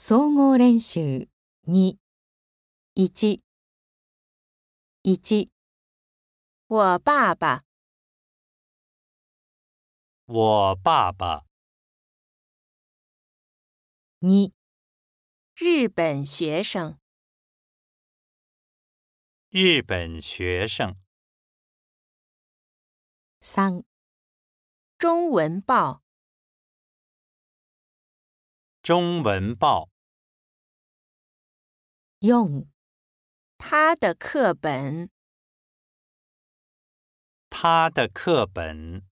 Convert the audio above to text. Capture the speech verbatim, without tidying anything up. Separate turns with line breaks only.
総合練習に、いち、いち、
我爸爸，
我爸爸，
に、
日本学生，
日本学生，
さん、
中文报，
中文报，
よん、
他的课本。
他的课本。